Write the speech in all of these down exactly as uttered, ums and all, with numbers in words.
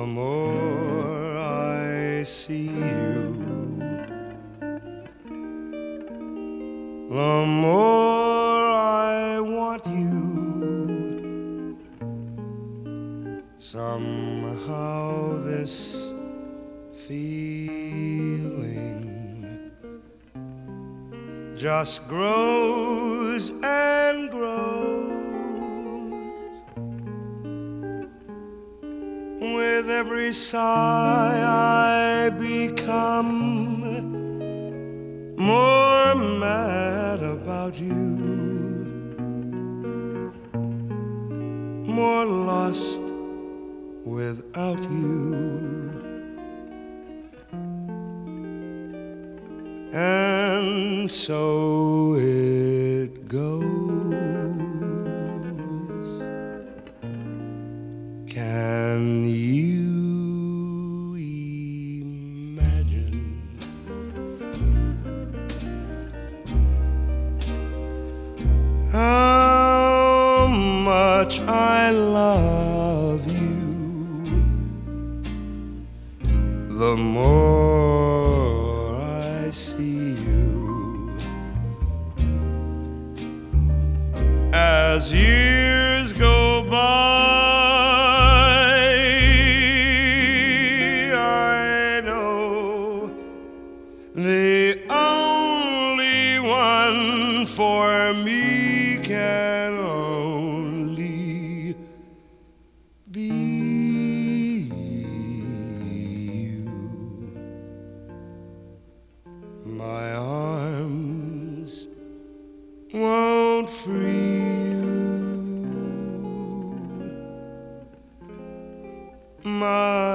the more I see you, the more I want you. Somehow this feeling just grows and grows. With every sigh I become more mad about you, more lost without you. And so it goes. Can you imagine how much I love you? The more I see you, as years go by, I know the only one for me can only be you. My arms won't free you, my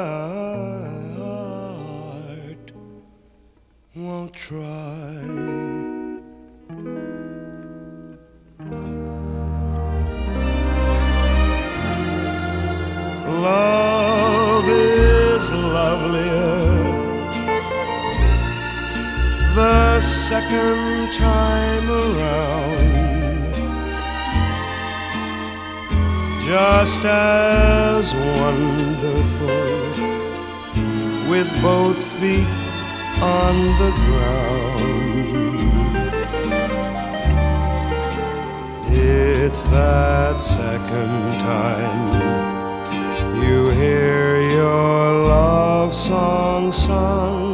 heart won't try. Love is lovelier the second time around, just as wonderful with both feet on the ground. It's that second time you hear your love song sung,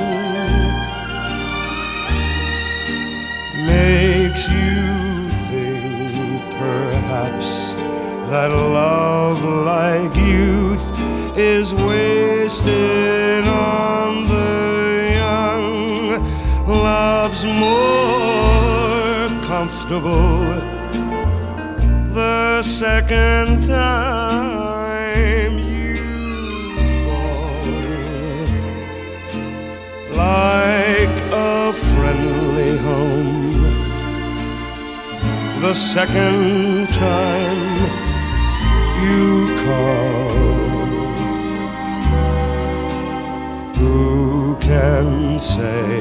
makes you think perhaps that love like youth is wasted on the young. Love's more comfortable the second time you fall, like a friendly home the second time you call. Who can say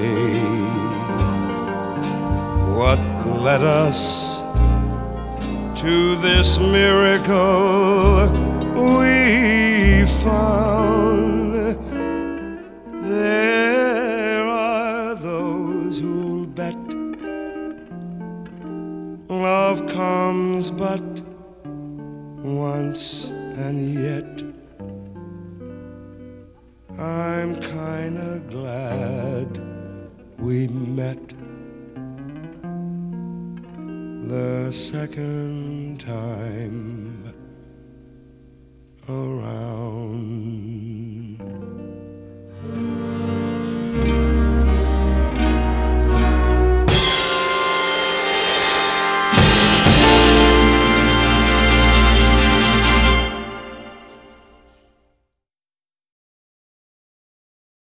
what led us to this miracle we found? There are those who'll bet love comes but once, and yet I'm kinda glad we met the second time around.